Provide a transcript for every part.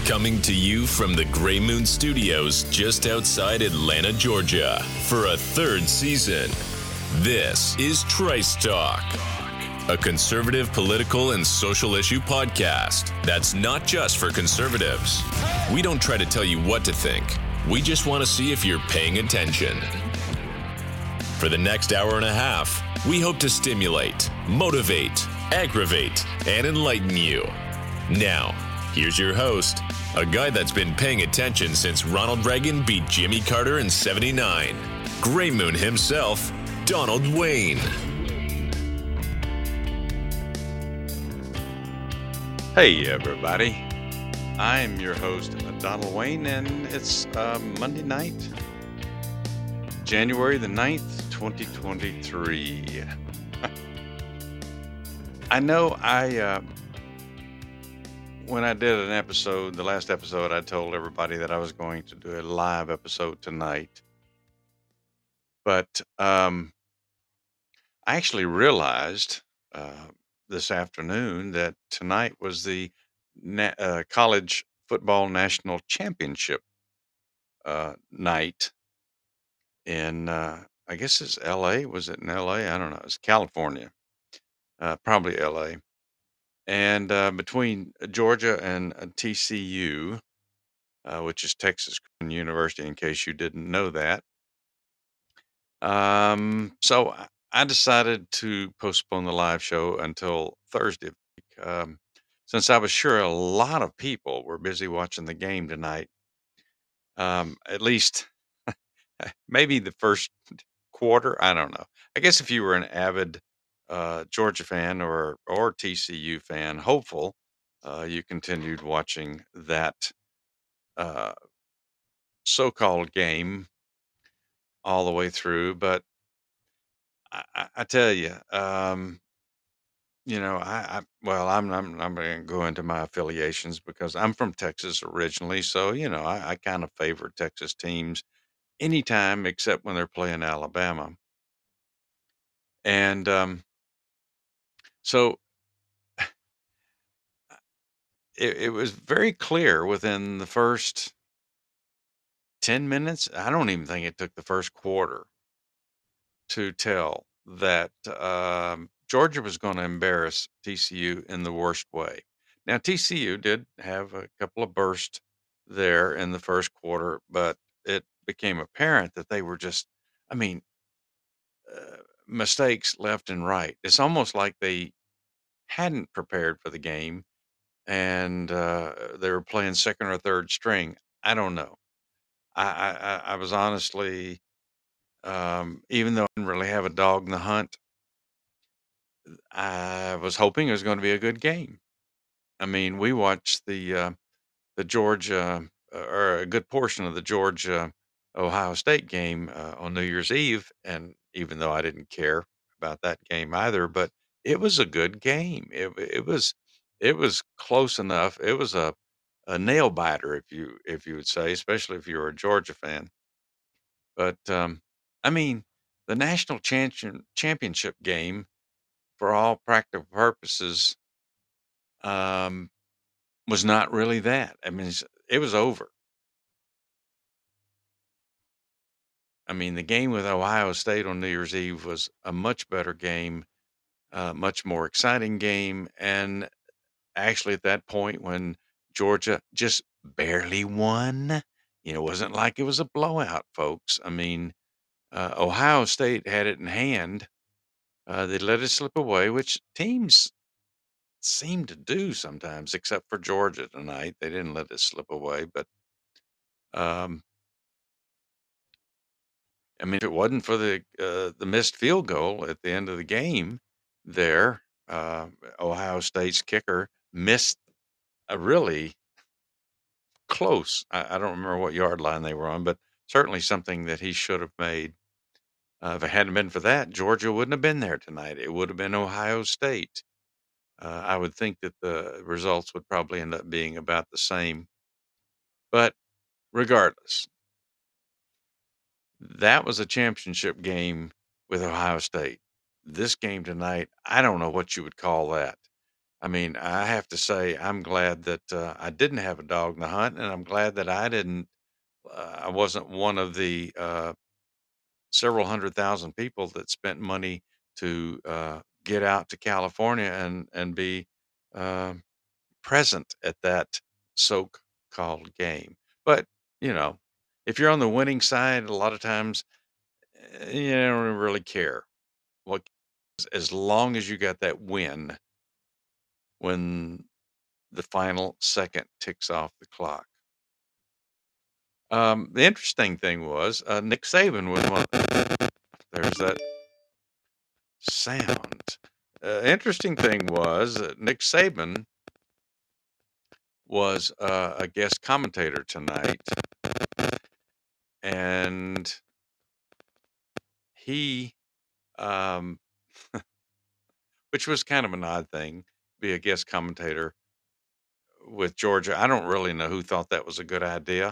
Coming to you from the Gray Moon Studios just outside Atlanta, Georgia, for a third season. This is Trice Talk, a conservative political and social issue podcast that's not just for conservatives. We don't try to tell you what to think. We just want to see if you're paying attention. For the next hour and a half, we hope to stimulate, motivate, aggravate, and enlighten you. Now, here's your host, a guy that's been paying attention since Ronald Reagan beat Jimmy Carter in '79. Gray Moon himself, Donald Wayne. Hey everybody, I'm your host Donald Wayne, and it's Monday night, January the 9th, 2023. I know when I did an episode, the last episode, I told everybody that I was going to do a live episode tonight. But I actually realized this afternoon that tonight was the college football national championship night in, I guess it's LA. Was it in LA? I don't know. It's California, probably LA. And between Georgia and TCU, which is Texas Christian University, in case you didn't know that. So I decided to postpone the live show until Thursday, since I was sure a lot of people were busy watching the game tonight. At least maybe the first quarter. I don't know. I guess if you were an avid Georgia fan or TCU fan, hopeful, you continued watching that uh, so-called game all the way through. But I tell you, I'm going to go into my affiliations because I'm from Texas originally. So, I kind of favor Texas teams anytime except when they're playing Alabama. And so it was very clear within the first 10 minutes. I don't even think it took the first quarter to tell that Georgia was going to embarrass TCU in the worst way. Now, TCU did have a couple of bursts there in the first quarter, but it became apparent that they were just, I mean, mistakes left and right. It's almost like they hadn't prepared for the game and they were playing second or third string. I don't know. I was honestly, even though I didn't really have a dog in the hunt, I was hoping it was going to be a good game. I mean, we watched the Georgia or a good portion of the Georgia Ohio State game on New Year's Eve, and even though I didn't care about that game either, but it was a good game. It was close enough. It was a nail biter, if you would say, especially if you were a Georgia fan. But I mean, the national championship game, for all practical purposes, um, was not really that. I mean, it was over. I mean, the game with Ohio State on New Year's Eve was a much better game, much more exciting game. And actually, at that point, when Georgia just barely won, it wasn't like it was a blowout, folks. I mean, Ohio State had it in hand. They let it slip away, which teams seem to do sometimes, except for Georgia tonight. They didn't let it slip away. But um, I mean, if it wasn't for the missed field goal at the end of the game, there, Ohio State's kicker missed a really close. I don't remember what yard line they were on, but certainly something that he should have made. If it hadn't been for that, Georgia wouldn't have been there tonight. It would have been Ohio State. I would think that the results would probably end up being about the same. But regardless, that was a championship game with Ohio State. This game tonight, I don't know what you would call that. I mean, I have to say, I'm glad that I didn't have a dog in the hunt, and I'm glad that I didn't. I wasn't one of the several hundred thousand people that spent money to get out to California and be uh, present at that so-called game. But you know, if you're on the winning side, a lot of times you don't really care what, as long as you got that win when the final second ticks off the clock. The interesting thing was Nick Saban was one. There's that sound. Interesting thing was Nick Saban was a guest commentator tonight, and he, um, which was kind of an odd thing, be a guest commentator with Georgia. I don't really know who thought that was a good idea.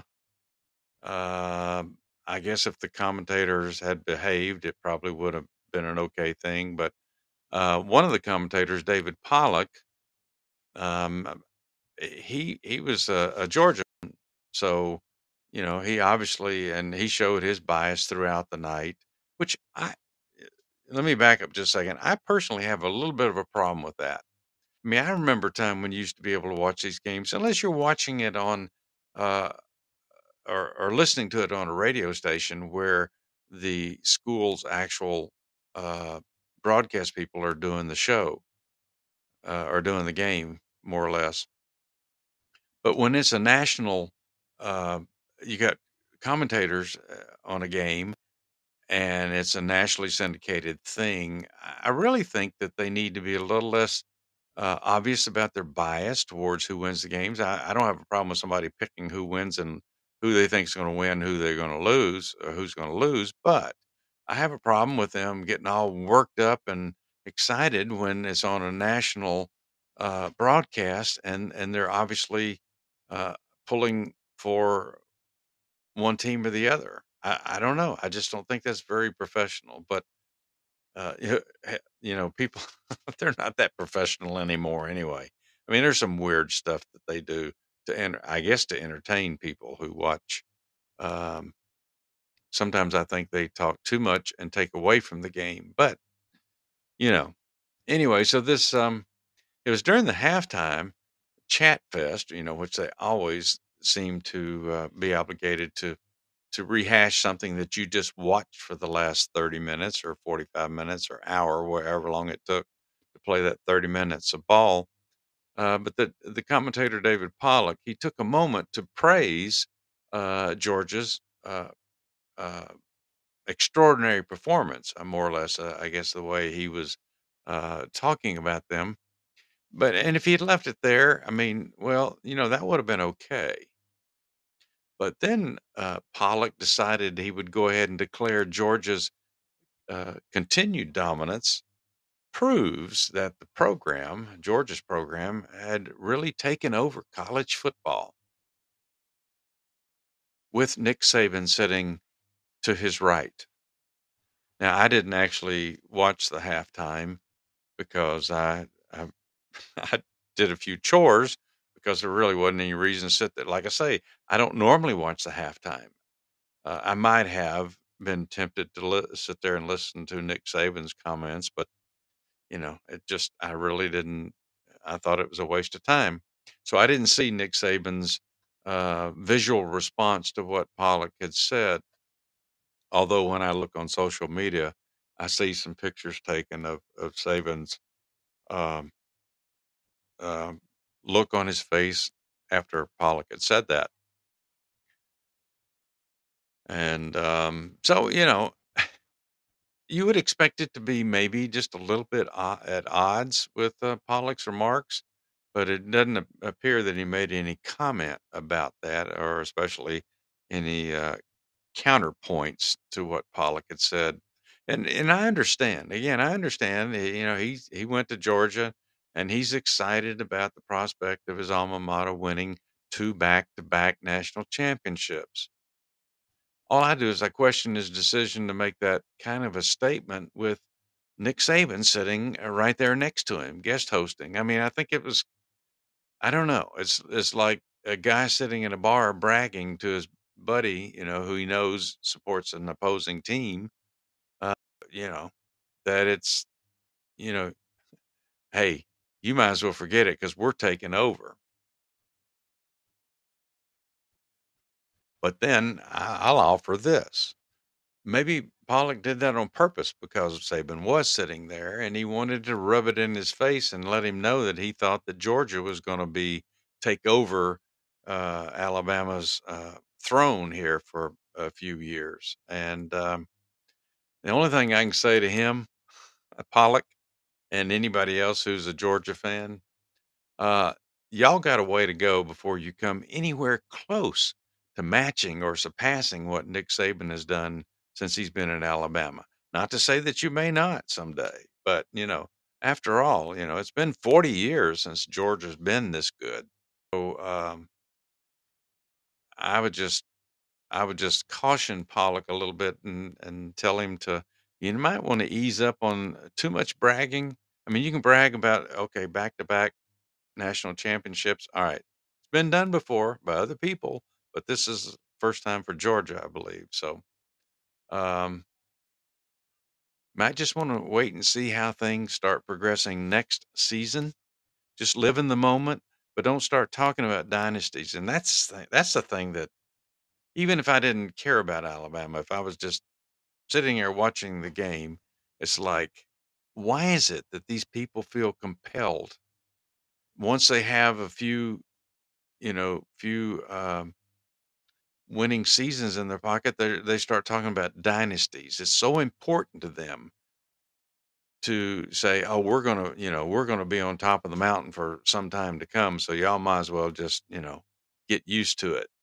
I guess if the commentators had behaved, it probably would have been an okay thing. But one of the commentators, David Pollock, um, he was a Georgia, so he obviously, and he showed his bias throughout the night. Which let me back up just a second. I personally have a little bit of a problem with that. I mean, I remember a time when you used to be able to watch these games, unless you're watching it on. Uh, or listening to it on a radio station where the school's actual uh, broadcast people are doing the show or doing the game more or less. But when it's a national, uh, you got commentators on a game and it's a nationally syndicated thing. I really think that they need to be a little less obvious about their bias towards who wins the games. I don't have a problem with somebody picking who wins and who they think is going to win, who they're going to lose, or who's going to lose. But I have a problem with them getting all worked up and excited when it's on a national broadcast, and they're obviously uh, pulling for one team or the other. I don't know. I just don't think that's very professional. But people they're not that professional anymore anyway. I mean, there's some weird stuff that they do I guess to entertain people who watch. Um, Sometimes I think they talk too much and take away from the game. But you know, anyway, so this it was during the halftime chat fest, which they always seem to be obligated to rehash something that you just watched for the last 30 minutes or 45 minutes or hour, wherever long it took to play that 30 minutes of ball. But the commentator, David Pollock, he took a moment to praise Georgia's uh, extraordinary performance, more or less, I guess the way he was talking about them. And if he had left it there, I mean, well, that would have been okay. But then Pollock decided he would go ahead and declare Georgia's continued dominance proves that the program, Georgia's program, had really taken over college football with Nick Saban sitting to his right. Now, I didn't actually watch the halftime because I, I did a few chores because there really wasn't any reason to sit there. Like I say, I don't normally watch the halftime. I might have been tempted to sit there and listen to Nick Saban's comments, but I really didn't. I thought it was a waste of time. So I didn't see Nick Saban's visual response to what Pollock had said. Although when I look on social media, I see some pictures taken of Saban's um, um, look on his face after Pollock had said that. And so, you would expect it to be maybe just a little bit at odds with Pollock's remarks, but it doesn't appear that he made any comment about that, or especially any counterpoints to what Pollock had said. And I understand. Again, I understand. He went to Georgia, and he's excited about the prospect of his alma mater winning two back-to-back national championships. All I do is I question his decision to make that kind of a statement with Nick Saban sitting right there next to him, guest hosting. I mean, I think it was, I don't know. It's like a guy sitting in a bar bragging to his buddy, who he knows supports an opposing team. Uh, you know that it's, you know, hey, you might as well forget it because we're taking over. But then I'll offer this. Maybe Pollock did that on purpose because Saban was sitting there and he wanted to rub it in his face and let him know that he thought that Georgia was going to be take over Alabama's throne here for a few years. And the only thing I can say to him, Pollock, and anybody else who's a Georgia fan, uh, y'all got a way to go before you come anywhere close to matching or surpassing what Nick Saban has done since he's been in Alabama. Not to say that you may not someday, but after all, it's been 40 years since Georgia's been this good. So I would just I would just caution Pollock a little bit and tell him to you might want to ease up on too much bragging. I mean, you can brag about okay, back to back national championships. All right. It's been done before by other people, but this is the first time for Georgia, I believe. So, um, might just want to wait and see how things start progressing next season. Just live in the moment, but don't start talking about dynasties. And that's the thing that even if I didn't care about Alabama, if I was just sitting here watching the game, it's like, why is it that these people feel compelled once they have a few winning seasons in their pocket, they start talking about dynasties. It's so important to them to say, "Oh, we're gonna be on top of the mountain for some time to come, so y'all might as well just, get used to it."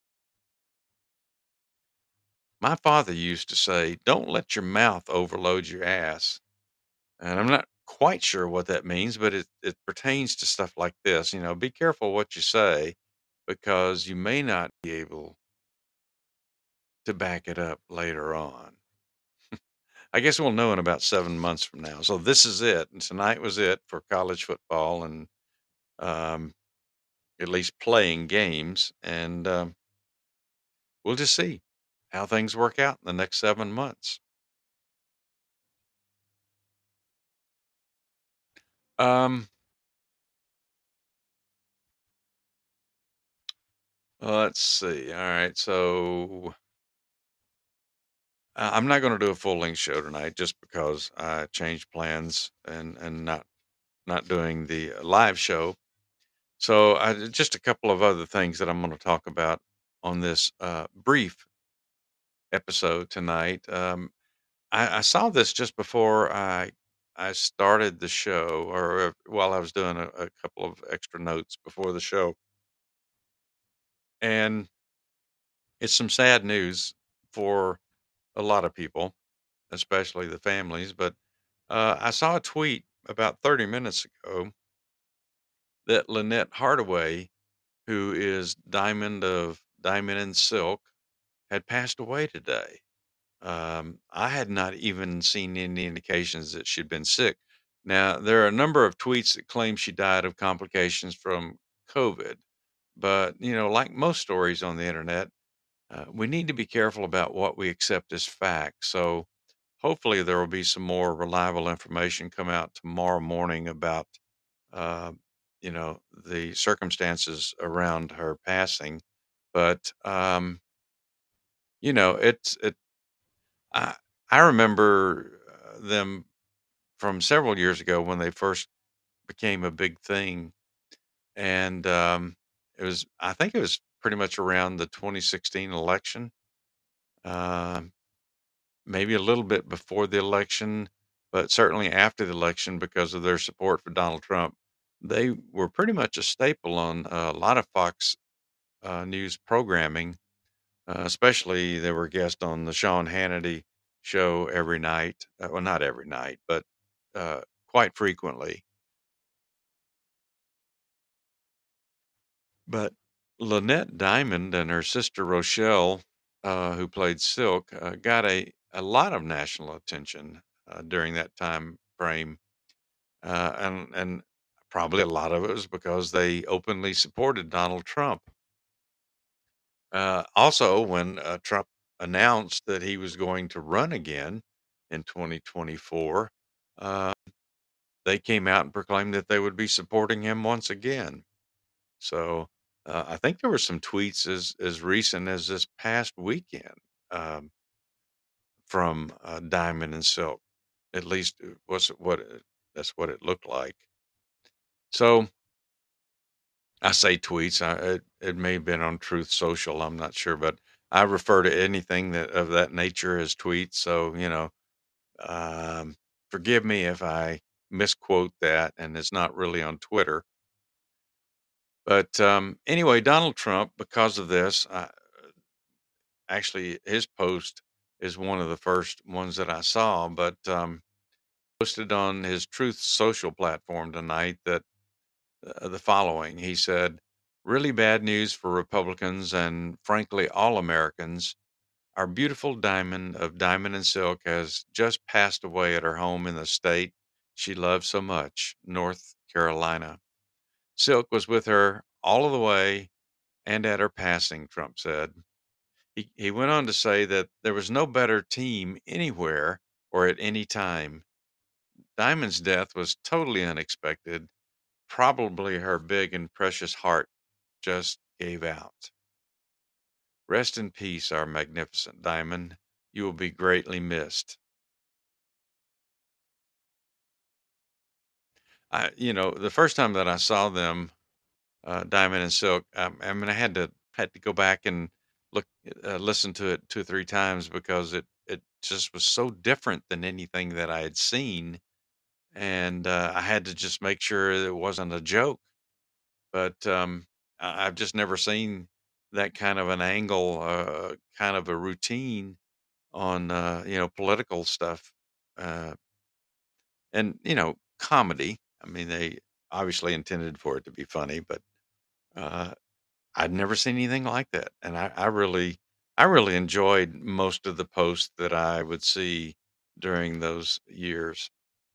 My father used to say, "Don't let your mouth overload your ass," and I'm not quite sure what that means, but it pertains to stuff like this. Be careful what you say because you may not be able to back it up later on. I guess we'll know in about 7 months from now. So this is it, and tonight was it for college football and, um, at least playing games, and, we'll just see how things work out in the next 7 months. Um, let's see. Alright, so, I'm not gonna do a full-length show tonight just because I changed plans and not doing the live show. So, just a couple of other things that I'm gonna talk about on this, brief episode tonight. I saw this just before I started the show, or while I was doing a couple of extra notes before the show, and it's some sad news for a lot of people, especially the families. But I saw a tweet about 30 minutes ago that Lynette Hardaway, who is Diamond and Silk, had passed away today. I had not even seen any indications that she'd been sick. Now, there are a number of tweets that claim she died of complications from COVID, but like most stories on the internet, we need to be careful about what we accept as fact. So, hopefully, there will be some more reliable information come out tomorrow morning about, uh, the circumstances around her passing. But it's it. I I remember them from several years ago when they first became a big thing, and it was I think it was pretty much around the 2016 election, um, maybe a little bit before the election, but certainly after the election because of their support for Donald Trump. They were pretty much a staple on a lot of Fox News programming. Especially they were guests on the Sean Hannity show every night. Well, not every night, but uh, quite frequently. But Lynette Diamond and her sister Rochelle, who played Silk, got a lot of national attention during that time frame, and probably a lot of it was because they openly supported Donald Trump. Also, when Trump announced that he was going to run again in 2024, uh, they came out and proclaimed that they would be supporting him once again. So I think there were some tweets as recent as this past weekend, um, from Diamond and Silk. At least that's what it looked like. So I say tweets. It may have been on Truth Social. I'm not sure, but I refer to anything that of that nature as tweets. So um, forgive me if I misquote that, and it's not really on Twitter. But anyway, Donald Trump, because of this, actually his post is one of the first ones that I saw. But posted on his Truth Social platform tonight that the following. He said, "Really bad news for Republicans and frankly all Americans. Our beautiful Diamond of Diamond and Silk has just passed away at her home in the state she loved so much, North Carolina. Silk was with her all of the way and at her passing," Trump said. He went on to say that there was no better team anywhere or at any time. Diamond's death was totally unexpected. Probably her big and precious heart just gave out. Rest in peace, our magnificent Diamond. You will be greatly missed. The first time that I saw them, Diamond and Silk, I mean, I had to go back and look, listen to it two or three times because it just was so different than anything that I had seen, and I had to just make sure it wasn't a joke. But I've just never seen that kind of an angle, kind of a routine on political stuff, uh, and comedy. I mean, they obviously intended for it to be funny, but uh, I'd never seen anything like that, and I really enjoyed most of the posts that I would see during those years.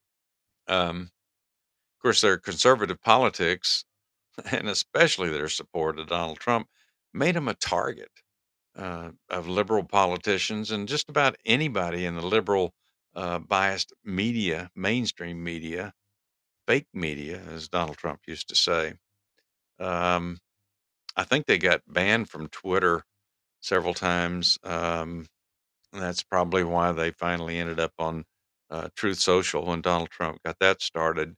Of course, their conservative politics, and especially their support of Donald Trump, made him a target of liberal politicians and just about anybody in the liberal biased media, mainstream media, fake media, as Donald Trump used to say. Um, I think they got banned from Twitter several times. And that's probably why they finally ended up on Truth Social when Donald Trump got that started.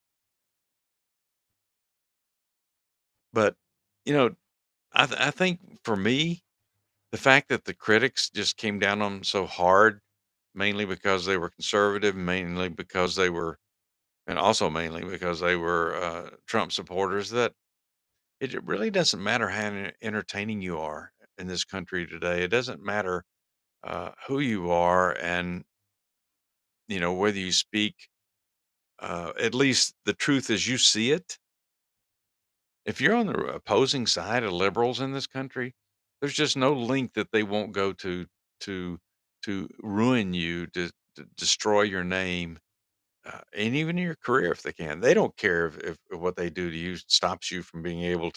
But, you know, I think for me, the fact that the critics just came down on them so hard, mainly because they were conservative, mainly because they were, and also mainly because they were Trump supporters, that it really doesn't matter how entertaining you are in this country today. It doesn't matter who you are, and whether you speak at least the truth as you see it. If you're on the opposing side of liberals in this country, there's just no link that they won't go to to ruin you, to destroy your name, and even your career if they can. They don't care if what they do to you stops you from being able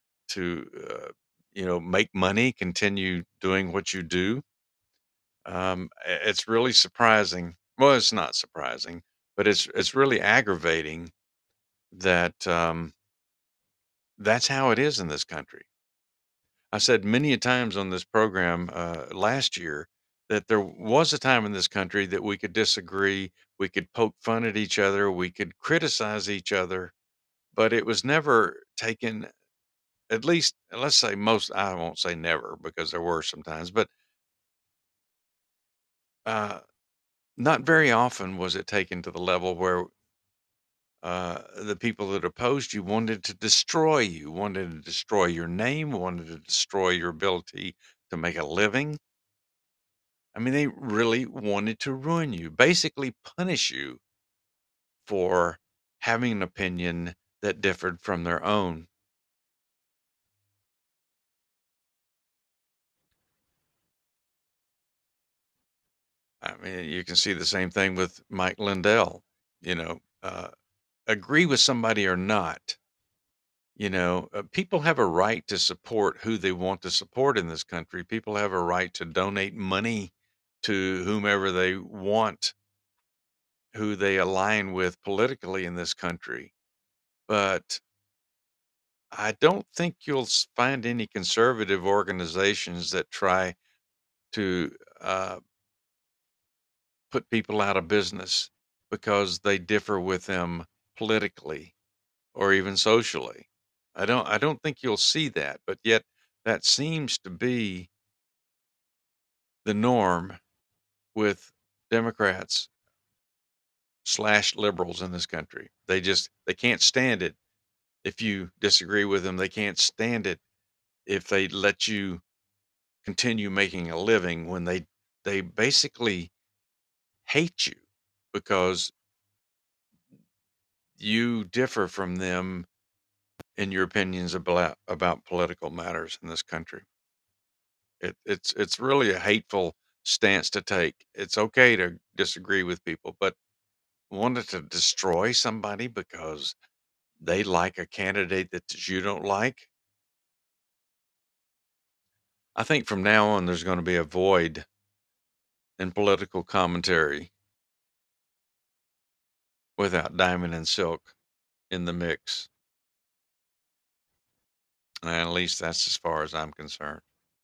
to make money, continue doing what you do. It's really surprising. Well, it's not surprising, but it's really aggravating that that's how it is in this country. I said many a times on this program last year that there was a time in this country that we could disagree, we could poke fun at each other, we could criticize each other, but it was never taken, at least, let's say most, I won't say never because there were sometimes, but uh, not very often was it taken to the level where the people that opposed you wanted to destroy you, wanted to destroy your name, wanted to destroy your ability to make a living. I mean, they really wanted to ruin you, basically punish you for having an opinion that differed from their own. I mean, you can see the same thing with Mike Lindell. you know, agree with somebody or not, people have a right to support who they want to support in this country. People have a right to donate money to whomever they want, who they align with politically in this country. But I don't think you'll find any conservative organizations that try to put people out of business because they differ with them politically or even socially. I don't think you'll see that, but yet that seems to be the norm with Democrats slash liberals in this country. They can't stand it if you disagree with them. They can't stand it if they let you continue making a living when they basically hate you because you differ from them in your opinions about political matters in this country. It's really a hateful stance to take. It's okay to disagree with people, but wanted to destroy somebody because they like a candidate that you don't like. I think from now on there's going to be a void in political commentary without Diamond and Silk in the mix. And at least that's as far as I'm concerned.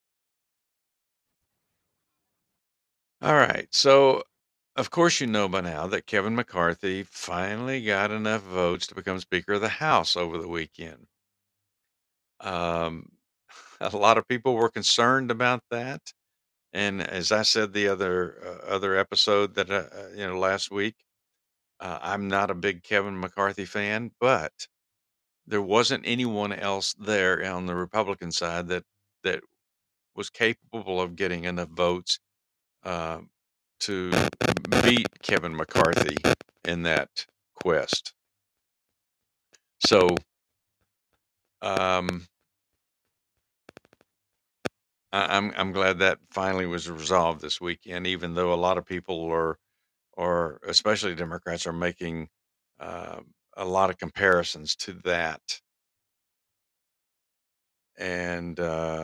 All right. So, of course, you know by now that Kevin McCarthy finally got enough votes to become Speaker of the House over the weekend. Um, a lot of people were concerned about that, and as I said the other episode that last week, I'm not a big Kevin McCarthy fan, but there wasn't anyone else there on the Republican side that was capable of getting enough votes uh, to beat Kevin McCarthy in that quest. So um, I'm glad that finally was resolved this weekend, even though a lot of people are, or especially Democrats, are making uh, a lot of comparisons to that, and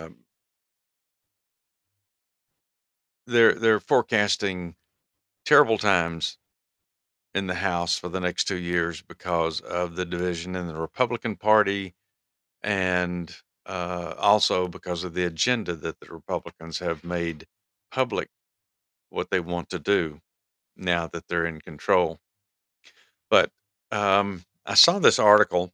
they're forecasting terrible times in the House for the next 2 years because of the division in the Republican Party, and also because of the agenda that the Republicans have made public, what they want to do now that they're in control. But I saw this article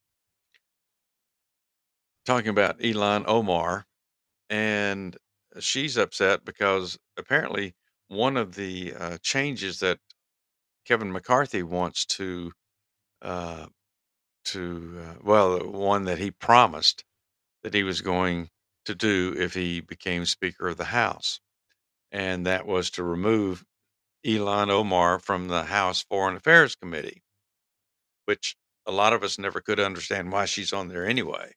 talking about Elon Omar, and she's upset because apparently one of the changes that Kevin McCarthy wants uh, well, the one that he promised that he was going to do if he became Speaker of the House, and that was to remove Elon Omar from the House Foreign Affairs Committee, which a lot of us never could understand why she's on there anyway.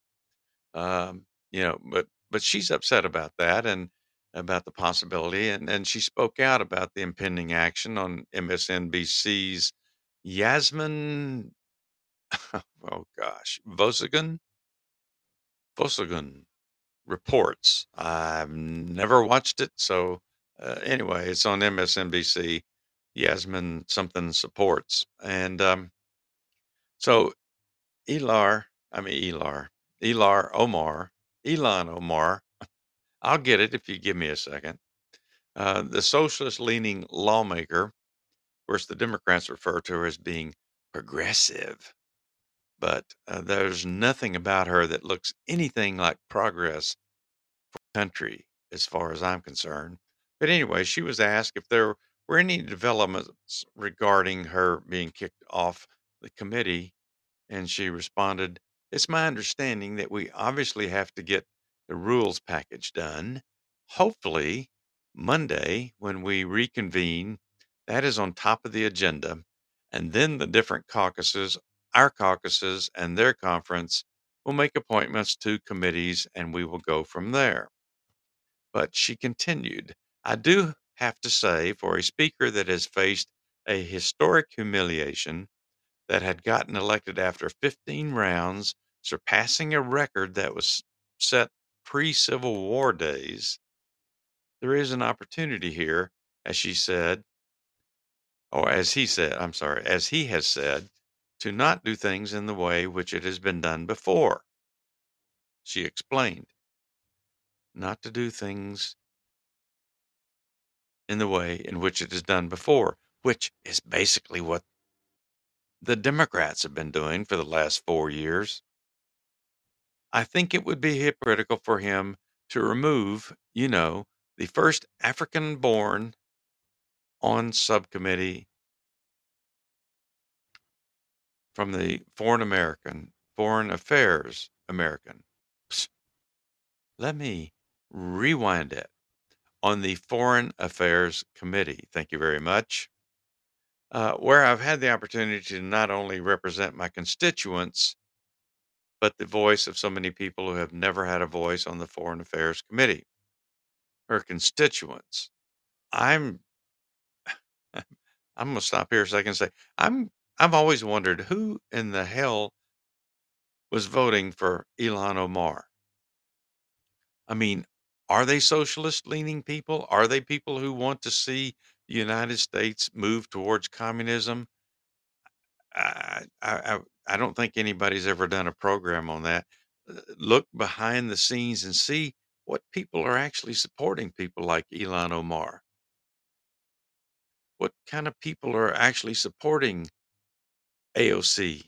But she's upset about that and about the possibility, and she spoke out about the impending action on MSNBC's Yasmin, oh gosh, Vosagun reports. I've never watched it, so anyway, it's on MSNBC. Yasmin something supports, and so Elar Omar, Elon Omar. I'll get it if you give me a second. The socialist leaning lawmaker, of course, the Democrats refer to her as being progressive, but there's nothing about her that looks anything like progress country as far as I'm concerned. But anyway, she was asked if there were any developments regarding her being kicked off the committee, and she responded, "It's my understanding that we obviously have to get the rules package done. Hopefully, Monday, when we reconvene, that is on top of the agenda. And then the different caucuses, our caucuses, and their conference will make appointments to committees, and we will go from there." But she continued, "I do have to say, for a speaker that has faced a historic humiliation that had gotten elected after 15 rounds, surpassing a record that was set pre-Civil War days. There is an opportunity here, as she said, or as he said, I'm sorry, as he has said, to not do things in the way which it has been done before. She explained, not to do things in the way in which it is done before, which is basically what the Democrats have been doing for the last 4 years. I think it would be hypocritical for him to remove, the first African born on subcommittee from the Foreign Affairs American. Psst, let me rewind it. On the Foreign Affairs Committee. Thank you very much. Where I've had the opportunity to not only represent my constituents, but the voice of so many people who have never had a voice on the Foreign Affairs Committee. Her constituents. I'm I'm gonna stop here a second and say I've always wondered who in the hell was voting for Ilhan Omar. I mean, are they socialist leaning people? Are they people who want to see the United States move towards communism? I don't think anybody's ever done a program on that. Look behind the scenes and see what people are actually supporting people like Elon Omar. What kind of people are actually supporting AOC?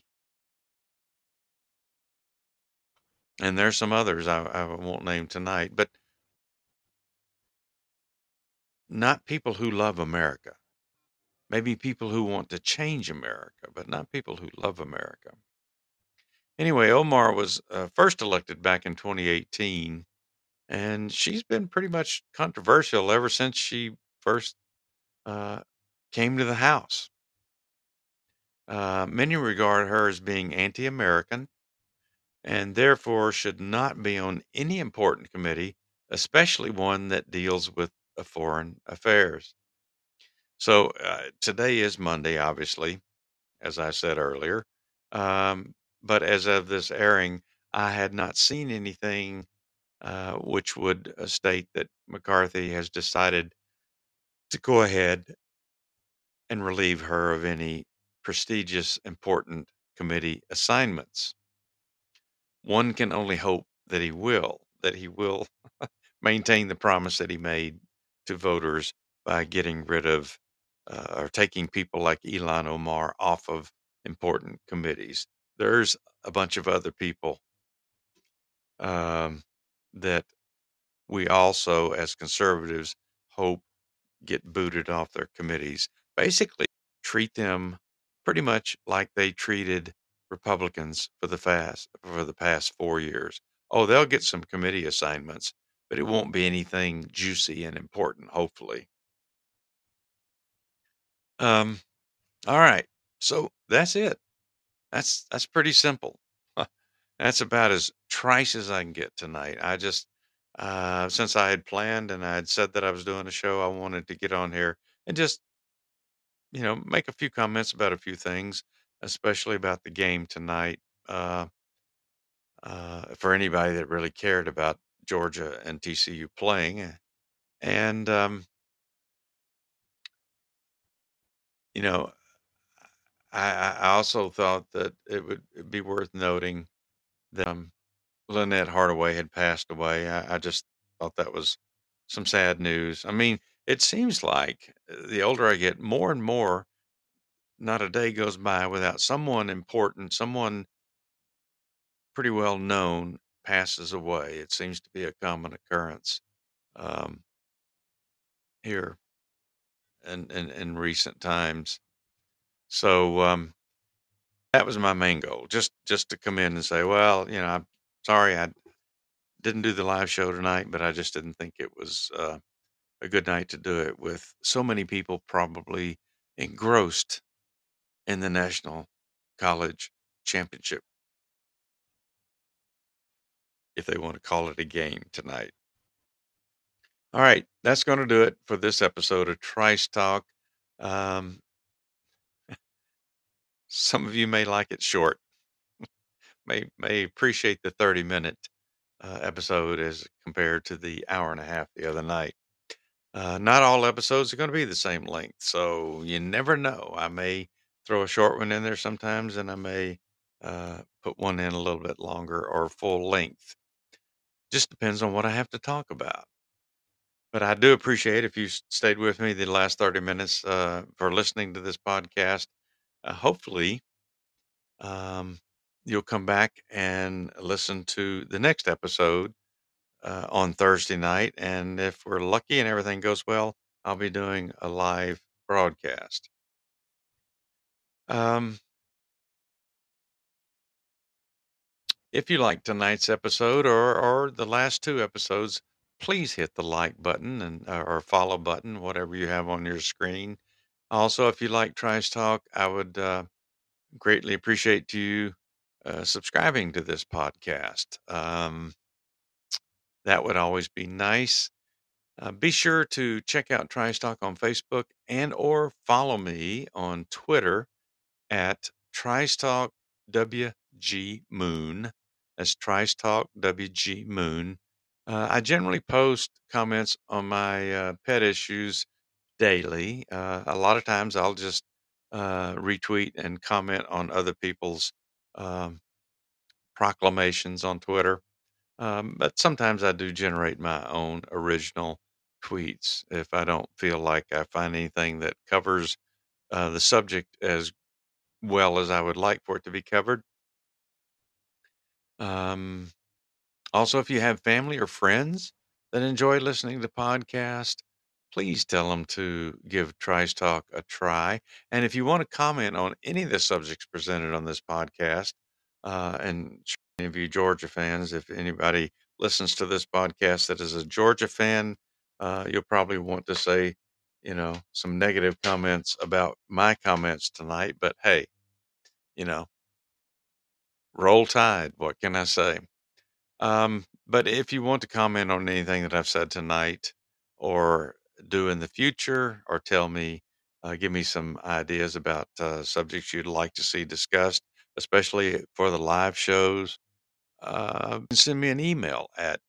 And there's some others I won't name tonight, but not people who love America. Maybe people who want to change America, but not people who love America. Anyway, Omar was first elected back in 2018, and she's been pretty much controversial ever since she first uh, came to the House. Many regard her as being anti American and therefore should not be on any important committee, especially one that deals with foreign affairs. So today is Monday, obviously, as I said earlier. But as of this airing, I had not seen anything which would state that McCarthy has decided to go ahead and relieve her of any prestigious, important committee assignments. One can only hope that he will maintain the promise that he made to voters by getting rid of or taking people like Elon Omar off of important committees. There's a bunch of other people that we also, as conservatives, hope get booted off their committees. Basically, treat them pretty much like they treated Republicans for the past 4 years. Oh, they'll get some committee assignments, but it won't be anything juicy and important, hopefully. Um, all right. So that's it. That's pretty simple. That's about as trice as I can get tonight. I just since I had planned and I had said that I was doing a show, I wanted to get on here and just make a few comments about a few things, especially about the game tonight. Uh, for anybody that really cared about Georgia and TCU playing, and you know, I also thought that it would be worth noting that Lynette Hardaway had passed away. I just thought that was some sad news. I mean, it seems like the older I get, more and more, not a day goes by without someone important, someone pretty well known passes away. It seems to be a common occurrence um, here in recent times. So that was my main goal, just to come in and say, well, I'm sorry I didn't do the live show tonight, but I just didn't think it was a good night to do it with so many people probably engrossed in the National College Championship, if they want to call it a game tonight. All right, that's going to do it for this episode of Trice Talk. Um, Some of you may like it short, may appreciate the 30-minute episode as compared to the hour and a half the other night. Not all episodes are going to be the same length, so you never know. I may throw a short one in there sometimes, and I may put one in a little bit longer or full length. Just depends on what I have to talk about. But I do appreciate if you stayed with me the last 30 minutes for listening to this podcast. Hopefully, um, you'll come back and listen to the next episode on Thursday night. And if we're lucky and everything goes well, I'll be doing a live broadcast. Um, if you like tonight's episode or the last two episodes, please hit the like button and or follow button, whatever you have on your screen. Also, if you like Trice Talk, I would greatly appreciate you subscribing to this podcast. That would always be nice. Be sure to check out Trice Talk on Facebook and or follow me on Twitter at Trice Talk WG Moon. That's Trice Talk WG Moon. I generally post comments on my pet issues daily. A lot of times I'll just retweet and comment on other people's um, proclamations on Twitter. But sometimes I do generate my own original tweets if I don't feel like I find anything that covers the subject as well as I would like for it to be covered. Um, Also, if you have family or friends that enjoy listening to podcasts, please tell them to give Trice Talk a try. And if you want to comment on any of the subjects presented on this podcast, and any of you Georgia fans, if anybody listens to this podcast that is a Georgia fan, you'll probably want to say, some negative comments about my comments tonight. But hey, you know, roll tide. What can I say? But if you want to comment on anything that I've said tonight or do in the future, or tell me, give me some ideas about subjects you'd like to see discussed, especially for the live shows, send me an email at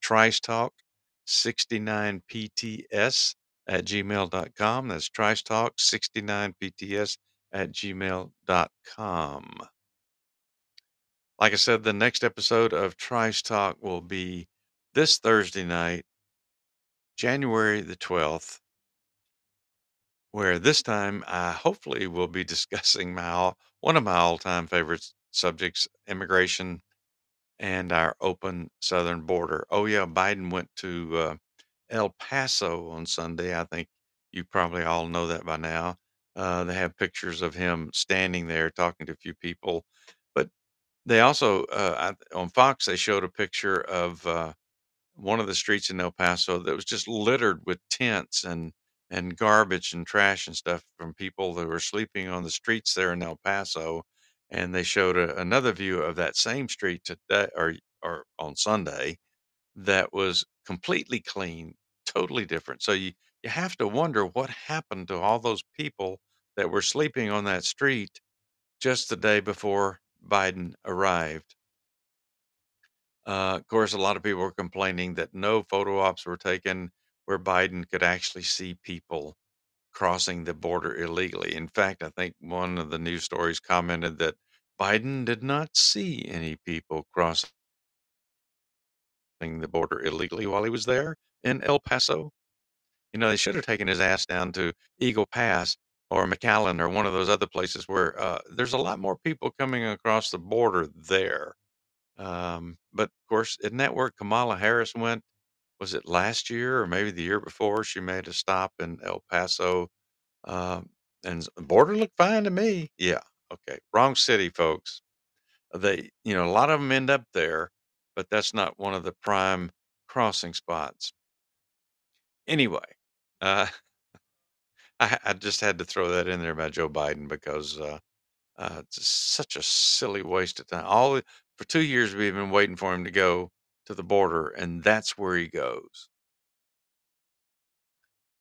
tricetalk69pts at gmail.com. That's tricetalk69pts at gmail.com. Like I said, the next episode of Trice Talk will be this Thursday night, January the 12th, where this time I hopefully will be discussing one of my all-time favorite subjects, immigration and our open southern border. Oh yeah, Biden went to El Paso on Sunday. I think you probably all know that by now. They have pictures of him standing there talking to a few people, but they also, on Fox, they showed a picture of one of the streets in El Paso that was just littered with tents and garbage and trash and stuff from people that were sleeping on the streets there in El Paso. And they showed another view of that same street today or on Sunday that was completely clean, totally different. So you have to wonder what happened to all those people that were sleeping on that street just the day before Biden arrived. Of course, a lot of people were complaining that no photo ops were taken where Biden could actually see people crossing the border illegally. In fact, I think one of the news stories commented that Biden did not see any people crossing the border illegally while he was there in El Paso. They should have taken his ass down to Eagle Pass or McAllen or one of those other places where there's a lot more people coming across the border there. But of course, isn't that where Kamala Harris went? Was it last year or maybe the year before? She made a stop in El Paso, and the border looked fine to me. Yeah, okay, wrong city, folks. A lot of them end up there, but that's not one of the prime crossing spots. Anyway, uh, I just had to throw that in there about Joe Biden because it's such a silly waste of time. For 2 years we've been waiting for him to go to the border, and that's where he goes.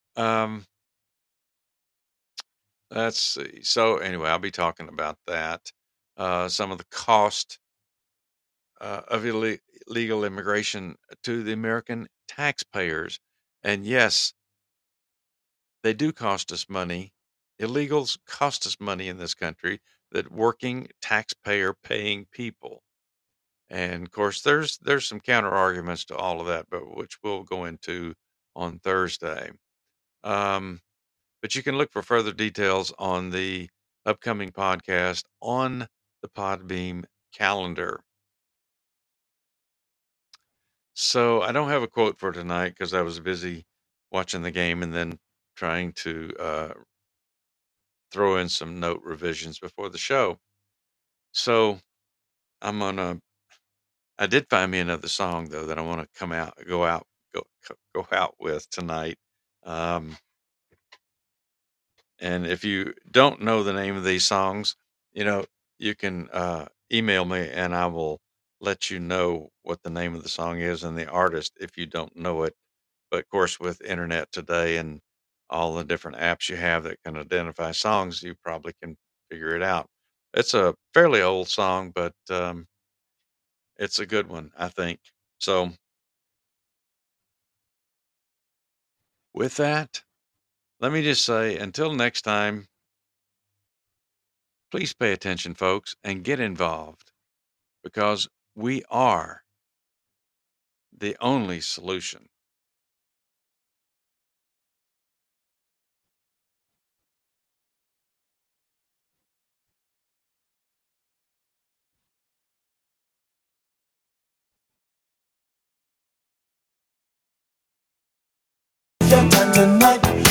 Um, let's see. So anyway, I'll be talking about that. some of the cost of illegal immigration to the American taxpayers. And yes, they do cost us money. Illegals cost us money in this country, that working taxpayer paying people. And of course, there's some counter arguments to all of that, but which we'll go into on Thursday. Um, but you can look for further details on the upcoming podcast on the Podbeam calendar. So I don't have a quote for tonight because I was busy watching the game and then trying to throw in some note revisions before the show. So I'm gonna. I did find me another song though that I want to go out with tonight. Um, and if you don't know the name of these songs, you know you can email me and I will let you know what the name of the song is and the artist if you don't know it. But of course, with internet today and all the different apps you have that can identify songs, you probably can figure it out. It's a fairly old song, but it's a good one, I think. So, with that, let me just say until next time, please pay attention, folks, and get involved because we are the only solution. Young and the night